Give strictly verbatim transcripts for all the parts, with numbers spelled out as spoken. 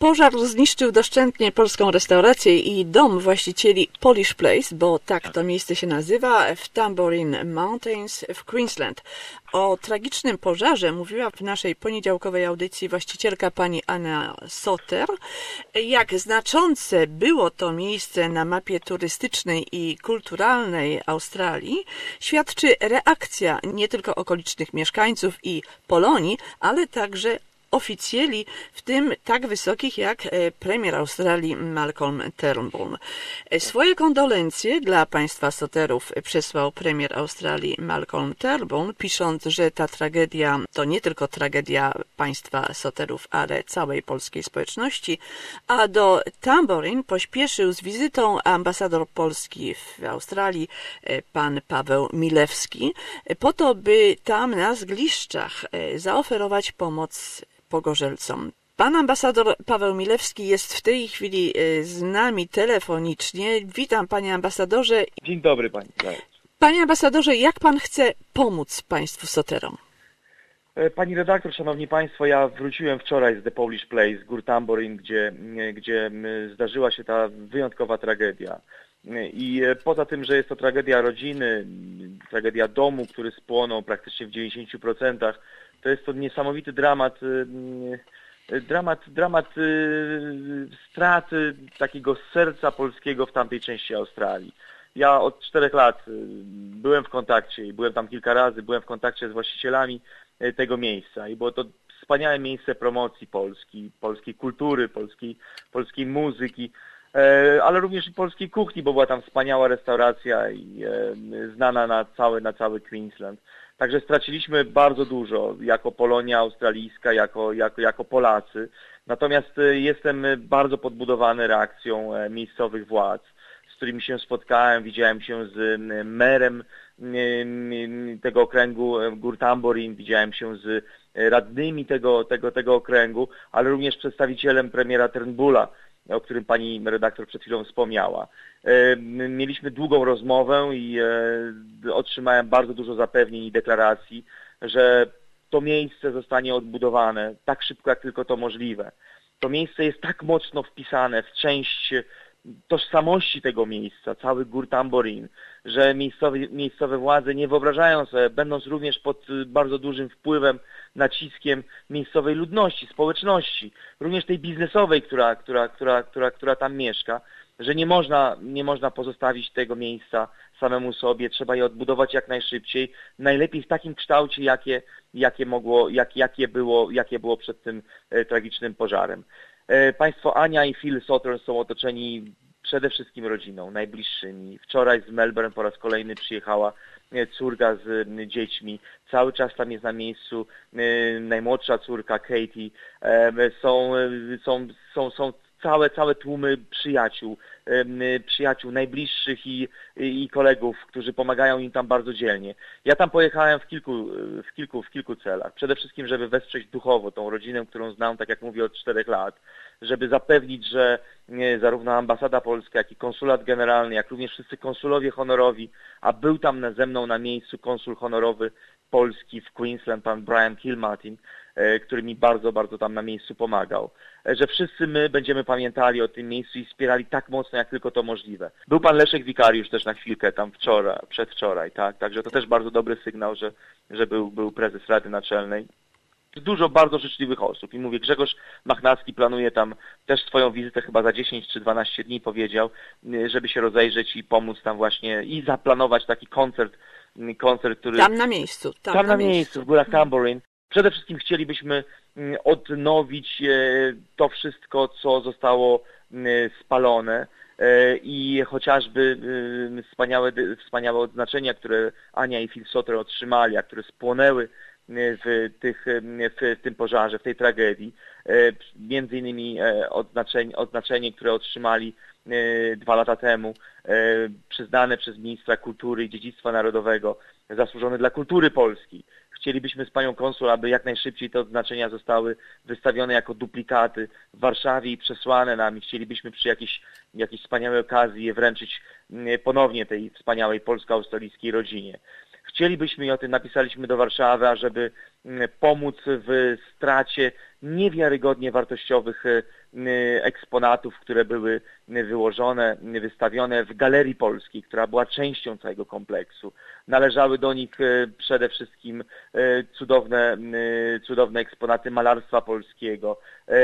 Pożar zniszczył doszczętnie polską restaurację i dom właścicieli Polish Place, bo tak to miejsce się nazywa, w Tambourine Mountains w Queensland. O tragicznym pożarze mówiła w naszej poniedziałkowej audycji właścicielka pani Anna Soter. Jak znaczące było to miejsce na mapie turystycznej i kulturalnej Australii, świadczy reakcja nie tylko okolicznych mieszkańców i Polonii, ale także oficjeli, w tym tak wysokich jak premier Australii Malcolm Turnbull. Swoje kondolencje dla państwa Soterów przesłał premier Australii Malcolm Turnbull, pisząc, że ta tragedia to nie tylko tragedia państwa Soterów, ale całej polskiej społeczności, a do Tambourine pośpieszył z wizytą ambasador Polski w Australii, pan Paweł Milewski, po to, by tam na zgliszczach zaoferować pomoc pogorzelcom. Pan ambasador Paweł Milewski jest w tej chwili z nami telefonicznie. Witam, panie ambasadorze. Dzień dobry, pani. Panie ambasadorze, jak pan chce pomóc państwu Soterom? Pani redaktor, szanowni państwo, ja wróciłem wczoraj z The Polish Place, z gór Tambourine, gdzie, gdzie zdarzyła się ta wyjątkowa tragedia. I poza tym, że jest to tragedia rodziny, tragedia domu, który spłonął praktycznie w dziewięćdziesięciu procentach, to jest to niesamowity dramat, dramat, dramat straty takiego serca polskiego w tamtej części Australii. Ja od czterech lat byłem w kontakcie i byłem tam kilka razy, byłem w kontakcie z właścicielami tego miejsca i było to wspaniałe miejsce promocji Polski, polskiej kultury, polskiej, polskiej muzyki, ale również i polskiej kuchni, bo była tam wspaniała restauracja i znana na cały, na cały Queensland. Także straciliśmy bardzo dużo jako Polonia australijska, jako, jako, jako Polacy. Natomiast jestem bardzo podbudowany reakcją miejscowych władz, z którymi się spotkałem. Widziałem się z merem tego okręgu gór Tambourine, widziałem się z radnymi tego, tego, tego okręgu, ale również przedstawicielem premiera Turnbulla, o którym pani redaktor przed chwilą wspomniała. Mieliśmy długą rozmowę i otrzymałem bardzo dużo zapewnień i deklaracji, że to miejsce zostanie odbudowane tak szybko, jak tylko to możliwe. To miejsce jest tak mocno wpisane w część tożsamości tego miejsca, całych gór Tambourine, że miejscowe, miejscowe władze nie wyobrażają sobie, będąc również pod bardzo dużym wpływem, naciskiem miejscowej ludności, społeczności, również tej biznesowej, która, która, która, która, która tam mieszka, że nie można, nie można pozostawić tego miejsca samemu sobie, trzeba je odbudować jak najszybciej, najlepiej w takim kształcie, jakie, jakie, mogło, jak, jakie, było, jakie było przed tym e, tragicznym pożarem. E, państwo Ania i Phil Soter są otoczeni przede wszystkim rodziną, najbliższymi. Wczoraj z Melbourne po raz kolejny przyjechała córka z dziećmi. Cały czas tam jest na miejscu najmłodsza córka Katie. Są, są, są, są całe, całe tłumy przyjaciół, przyjaciół najbliższych i, i kolegów, którzy pomagają im tam bardzo dzielnie. Ja tam pojechałem w kilku, w kilku, w kilku celach. Przede wszystkim, żeby wesprzeć duchowo tą rodzinę, którą znam, tak jak mówię, od czterech lat, żeby zapewnić, że zarówno ambasada polska, jak i konsulat generalny, jak również wszyscy konsulowie honorowi, a był tam ze mną na miejscu konsul honorowy Polski w Queensland, pan Brian Kilmartin, który mi bardzo, bardzo tam na miejscu pomagał, że wszyscy my będziemy pamiętali o tym miejscu i wspierali tak mocno, jak tylko to możliwe. Był pan Leszek Wikariusz też na chwilkę tam wczoraj, przedwczoraj, tak, także to też bardzo dobry sygnał, że, że był, był prezes Rady Naczelnej. Dużo bardzo życzliwych osób i mówię, Grzegorz Machnacki planuje tam też swoją wizytę chyba za dziesięć czy dwanaście dni, powiedział, żeby się rozejrzeć i pomóc tam właśnie i zaplanować taki koncert, koncert, który... Tam na miejscu. Tam, tam na, na miejscu, miejscu, w górach Tambourine. Przede wszystkim chcielibyśmy odnowić to wszystko, co zostało spalone i chociażby wspaniałe, wspaniałe odznaczenia, które Ania i Phil Soter otrzymali, a które spłonęły w, tych, w tym pożarze, w tej tragedii. Między innymi odznaczenie, odznaczenie, które otrzymali dwa lata temu, przyznane przez ministra kultury i dziedzictwa narodowego, zasłużone dla kultury polskiej. Chcielibyśmy z panią konsul, aby jak najszybciej te odznaczenia zostały wystawione jako duplikaty w Warszawie i przesłane nam i chcielibyśmy przy jakiejś, jakiejś wspaniałej okazji je wręczyć ponownie tej wspaniałej polsko-australijskiej rodzinie. Chcielibyśmy, i o tym napisaliśmy do Warszawy, ażeby pomóc w stracie niewiarygodnie wartościowych eksponatów, które były wyłożone, wystawione w Galerii Polskiej, która była częścią całego kompleksu. Należały do nich przede wszystkim cudowne, cudowne eksponaty malarstwa polskiego,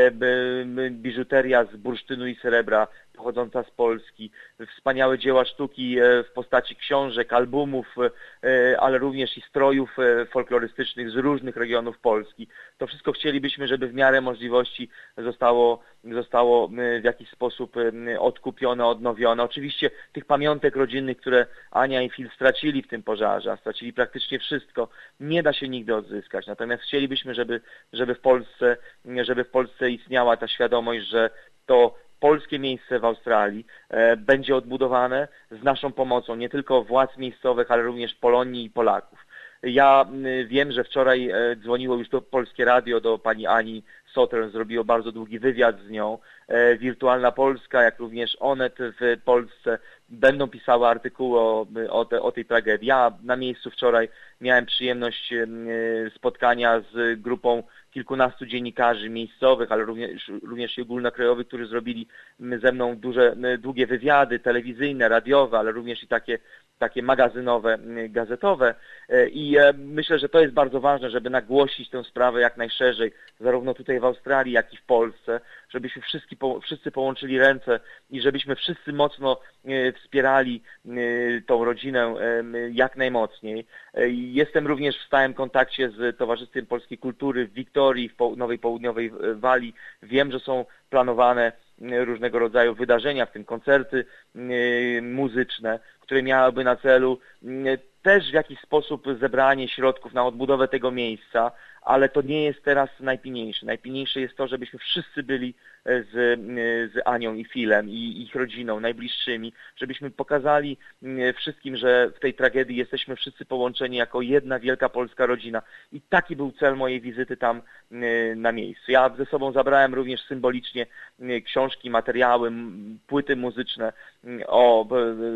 biżuteria z bursztynu i srebra pochodząca z Polski, wspaniałe dzieła sztuki w postaci książek, albumów, ale również i strojów folklorystycznych z różnych regionów Polski. To wszystko chcielibyśmy, żeby w miarę możliwości zostało, zostało w jakiś sposób odkupione, odnowione. Oczywiście tych pamiątek rodzinnych, które Ania i Phil stracili w tym pożarze, a stracili praktycznie wszystko, nie da się nigdy odzyskać. Natomiast chcielibyśmy, żeby, żeby w Polsce, żeby w Polsce istniała ta świadomość, że to polskie miejsce w Australii e, będzie odbudowane z naszą pomocą, nie tylko władz miejscowych, ale również Polonii i Polaków. Ja y, wiem, że wczoraj e, dzwoniło już do Polskie Radio, do pani Ani Sothern, zrobiło bardzo długi wywiad z nią. E, Wirtualna Polska, jak również Onet w Polsce będą pisały artykuły o, o, te, o tej tragedii. Ja na miejscu wczoraj miałem przyjemność y, spotkania z grupą kilkunastu dziennikarzy miejscowych, ale również, również i ogólnokrajowych, którzy zrobili ze mną duże, długie wywiady telewizyjne, radiowe, ale również i takie, takie magazynowe, gazetowe. I myślę, że to jest bardzo ważne, żeby nagłośnić tę sprawę jak najszerzej, zarówno tutaj w Australii, jak i w Polsce, żebyśmy wszyscy, wszyscy połączyli ręce i żebyśmy wszyscy mocno wspierali tą rodzinę jak najmocniej. Jestem również w stałym kontakcie z Towarzystwem Polskiej Kultury w Wiktorii, w Nowej Południowej Walii. Wiem, że są planowane różnego rodzaju wydarzenia, w tym koncerty muzyczne, które miałyby na celu też w jakiś sposób zebranie środków na odbudowę tego miejsca, ale to nie jest teraz najpilniejsze. Najpilniejsze jest to, żebyśmy wszyscy byli z, z Anią i Philem i ich rodziną, najbliższymi, żebyśmy pokazali wszystkim, że w tej tragedii jesteśmy wszyscy połączeni jako jedna wielka polska rodzina. I taki był cel mojej wizyty tam na miejscu. Ja ze sobą zabrałem również symbolicznie książki, materiały, płyty muzyczne o,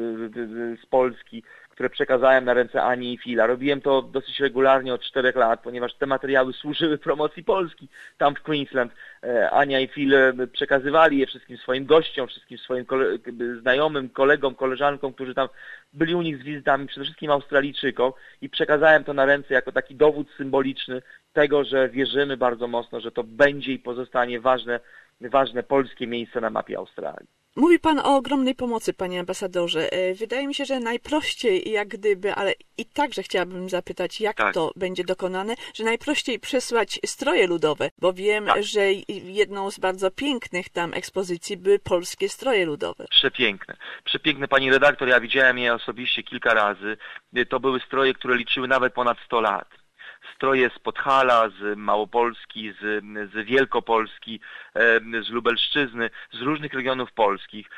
z Polski, które przekazałem na ręce Ani i Phila. Robiłem to dosyć regularnie od czterech lat, ponieważ te materiały służyły promocji Polski tam w Queensland. Ania i Phil przekazywali je wszystkim swoim gościom, wszystkim swoim kole znajomym, kolegom, koleżankom, którzy tam byli u nich z wizytami, przede wszystkim Australijczykom, i przekazałem to na ręce jako taki dowód symboliczny tego, że wierzymy bardzo mocno, że to będzie i pozostanie ważne, ważne polskie miejsce na mapie Australii. Mówi Pan o ogromnej pomocy, Panie Ambasadorze. Wydaje mi się, że najprościej, jak gdyby, ale i także chciałabym zapytać, jak tak. to będzie dokonane, że najprościej przesłać stroje ludowe, bo wiem, tak. że jedną z bardzo pięknych tam ekspozycji były polskie stroje ludowe. Przepiękne. Przepiękne, Pani redaktor, ja widziałem je osobiście kilka razy. To były stroje, które liczyły nawet ponad sto lat. Stroje z Podhala, z Małopolski, z, z Wielkopolski, z Lubelszczyzny, z różnych regionów polskich.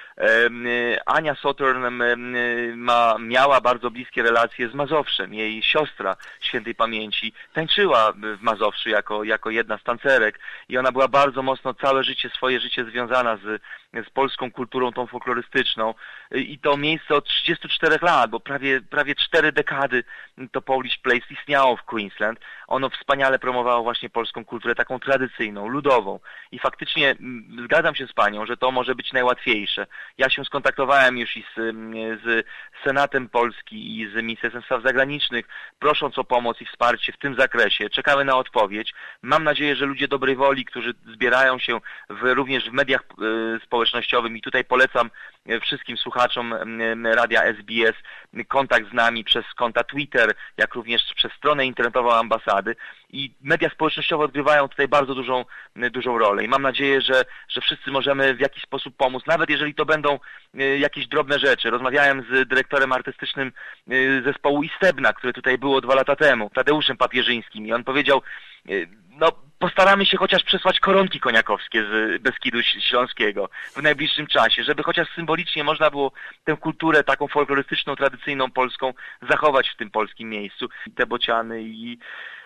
Ania Sothern ma, miała bardzo bliskie relacje z Mazowszem. Jej siostra świętej pamięci tańczyła w Mazowszu jako, jako jedna z tancerek i ona była bardzo mocno całe życie, swoje życie związana z, z polską kulturą tą folklorystyczną. I to miejsce od trzydziestu czterech lat, bo prawie, prawie cztery dekady to Polish Place istniało w Queensland. Ono wspaniale promowało właśnie polską kulturę taką tradycyjną, ludową. I faktycznie zgadzam się z Panią, że to może być najłatwiejsze. Ja się skontaktowałem już i z, z Senatem Polski i z Ministerstwem Spraw Zagranicznych, prosząc o pomoc i wsparcie w tym zakresie. Czekamy na odpowiedź. Mam nadzieję, że ludzie dobrej woli, którzy zbierają się w, również w mediach y, społecznościowych, i tutaj polecam wszystkim słuchaczom radia S B S kontakt z nami przez konta Twitter, jak również przez stronę internetową ambasady, i media społecznościowe odgrywają tutaj bardzo dużą, dużą rolę i mam nadzieję, że, że wszyscy możemy w jakiś sposób pomóc, nawet jeżeli to będą jakieś drobne rzeczy. Rozmawiałem z dyrektorem artystycznym zespołu Istebna, który tutaj było dwa lata temu, Tadeuszem Papierzyńskim, i on powiedział, no postaramy się chociaż przesłać koronki koniakowskie z Beskidu Śląskiego w najbliższym czasie, żeby chociaż symbolicznie można było tę kulturę taką folklorystyczną, tradycyjną polską zachować w tym polskim miejscu. Te bociany i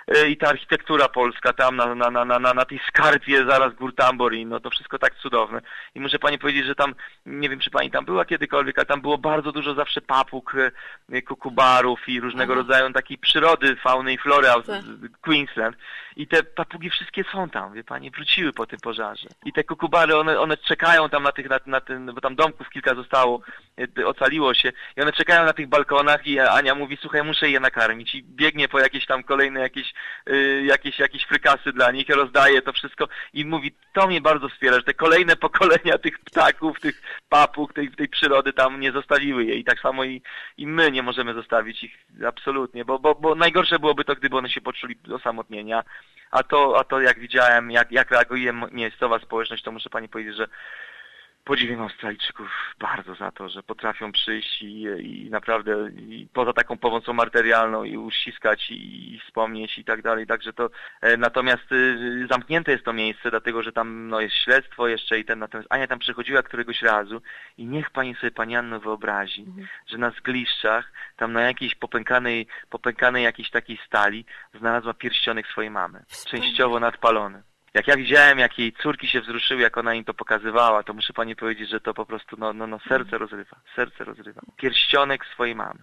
i ta architektura polska tam na, na, na, na, na tej skarpie zaraz gór Tamborin, no to wszystko tak cudowne. I muszę pani powiedzieć, że tam, nie wiem czy pani tam była kiedykolwiek, ale tam było bardzo dużo zawsze papug, kukubarów i różnego Aha. rodzaju takiej przyrody, fauny i flory tak. Queensland. I te papugi wszystkie są tam, wie pani, wróciły po tym pożarze. I te kukubary, one, one czekają tam na tych, na, na tym, bo tam domków kilka zostało, ocaliło się i one czekają na tych balkonach i Ania mówi, słuchaj, muszę je nakarmić i biegnie po jakieś tam kolejne jakieś, y, jakieś, jakieś frykasy dla nich, rozdaje to wszystko i mówi, to mnie bardzo wspiera, że te kolejne pokolenia tych ptaków, tych papug, tej, tej przyrody tam nie zostawiły jej i tak samo i, i my nie możemy zostawić ich absolutnie, bo, bo, bo najgorsze byłoby to, gdyby one się poczuli osamotnienia, a to, a to jak widziałem, jak, jak reaguje miejscowa społeczność, to muszę pani powiedzieć, że podziwiam Australijczyków bardzo za to, że potrafią przyjść i, i naprawdę i poza taką pomocą materialną i uściskać i, i wspomnieć i tak dalej. Także to e, natomiast y, zamknięte jest to miejsce, dlatego że tam no, jest śledztwo jeszcze i ten, natomiast Ania tam przychodziła któregoś razu i niech pani sobie pani Anno wyobrazi, mhm. że na zgliszczach, tam na jakiejś popękanej, popękanej jakiejś takiej stali znalazła pierścionek swojej mamy, częściowo nadpalony. Jak ja widziałem, jak jej córki się wzruszyły, jak ona im to pokazywała, to muszę pani powiedzieć, że to po prostu no, no, no serce rozrywa, serce rozrywa. Pierścionek swojej mamy.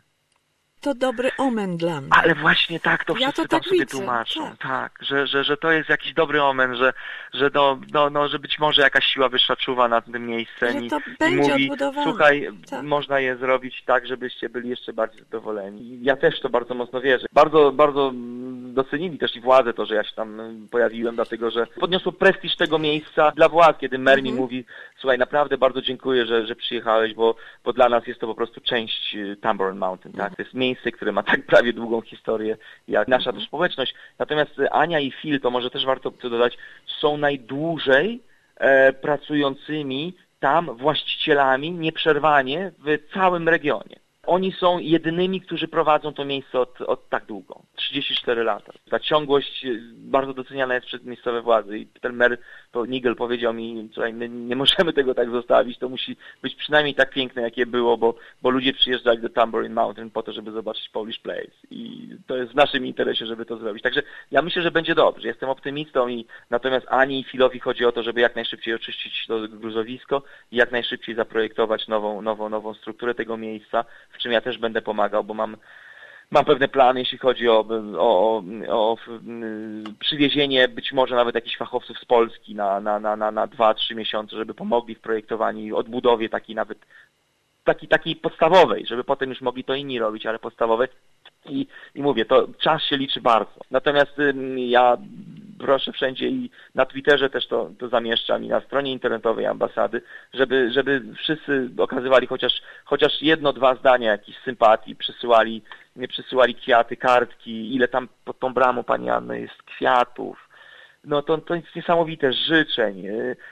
To dobry omen dla mnie. Ale właśnie tak to wszyscy ja to tam tak sobie widzę. tłumaczą. Tak, tak że, że, że to jest jakiś dobry omen, że, że, no, no, no, że być może jakaś siła wyższa czuwa nad tym miejscem i, i mówi, słuchaj, tak. można je zrobić tak, żebyście byli jeszcze bardziej zadowoleni. Ja też to bardzo mocno wierzę. Bardzo, bardzo docenili też i władze to, że ja się tam pojawiłem, dlatego że podniosło prestiż tego miejsca dla władz, kiedy mer mi mhm. mówi, słuchaj, naprawdę bardzo dziękuję, że, że przyjechałeś, bo, bo dla nas jest to po prostu część Tamborin Mountain, tak? To jest miejsce, które ma tak prawie długą historię, jak nasza też społeczność. Natomiast Ania i Phil, to może też warto to dodać, są najdłużej e, pracującymi tam właścicielami nieprzerwanie w całym regionie. Oni są jedynymi, którzy prowadzą to miejsce od, od tak długo. trzydzieści cztery lata. Ta ciągłość bardzo doceniana jest przez miejscowe władze i ten mer to Nigel powiedział mi, słuchaj, my nie możemy tego tak zostawić, to musi być przynajmniej tak piękne, jakie było, bo, bo ludzie przyjeżdżali do Tamborin Mountain po to, żeby zobaczyć Polish Place i to jest w naszym interesie, żeby to zrobić. Także ja myślę, że będzie dobrze. Jestem optymistą i natomiast Ani i Philowi chodzi o to, żeby jak najszybciej oczyścić to gruzowisko i jak najszybciej zaprojektować nową, nową, nową strukturę tego miejsca, w czym ja też będę pomagał, bo mam Mam pewne plany, jeśli chodzi o, o, o, o przywiezienie być może nawet jakichś fachowców z Polski na, na, na, na, na dwa trzy miesiące, żeby pomogli w projektowaniu i odbudowie takiej nawet takiej, takiej podstawowej, żeby potem już mogli to inni robić, ale podstawowej. I, i mówię, to czas się liczy bardzo. Natomiast ym, ja proszę wszędzie i na Twitterze też to, to zamieszczam i na stronie internetowej ambasady, żeby, żeby wszyscy okazywali chociaż, chociaż jedno, dwa zdania jakiejś sympatii, przysyłali, nie przysyłali kwiaty, kartki, ile tam pod tą bramą, pani Anno, jest kwiatów. No to, to jest niesamowite, życzeń.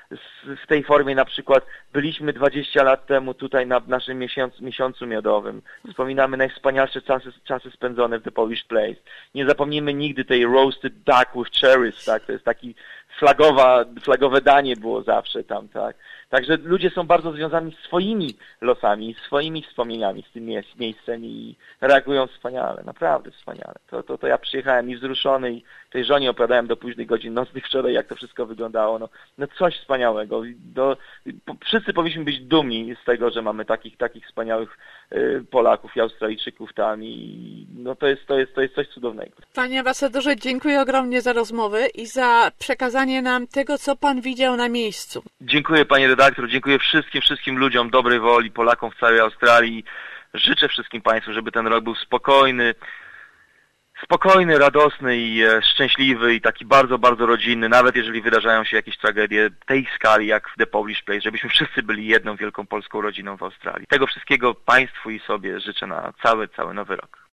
W tej formie na przykład byliśmy dwadzieścia lat temu tutaj na naszym miesiącu, miesiącu miodowym. Wspominamy najwspanialsze czasy, czasy spędzone w The Polish Place. Nie zapomnimy nigdy tej roasted duck with cherries, tak? To jest taki flagowa, flagowe danie było zawsze tam, tak? Także ludzie są bardzo związani z swoimi losami, swoimi wspomnieniami z tym miejscem i reagują wspaniale, naprawdę wspaniale. To, to, to ja przyjechałem i wzruszony i tej żonie opowiadałem do późnych godzin nocnych wczoraj, jak to wszystko wyglądało. No, no coś wspaniałego. Do, po, wszyscy powinniśmy być dumni z tego, że mamy takich, takich wspaniałych y, Polaków i Australijczyków tam i no to jest, to jest, to jest coś cudownego. Panie ambasadorze, dziękuję ogromnie za rozmowę i za przekazanie nam tego, co pan widział na miejscu. Dziękuję pani redaktor, dziękuję wszystkim, wszystkim ludziom dobrej woli, Polakom w całej Australii. Życzę wszystkim państwu, żeby ten rok był spokojny, spokojny, radosny i e, szczęśliwy i taki bardzo, bardzo rodzinny, nawet jeżeli wydarzają się jakieś tragedie tej skali jak w The Polish Place, żebyśmy wszyscy byli jedną wielką polską rodziną w Australii. Tego wszystkiego państwu i sobie życzę na cały, cały nowy rok.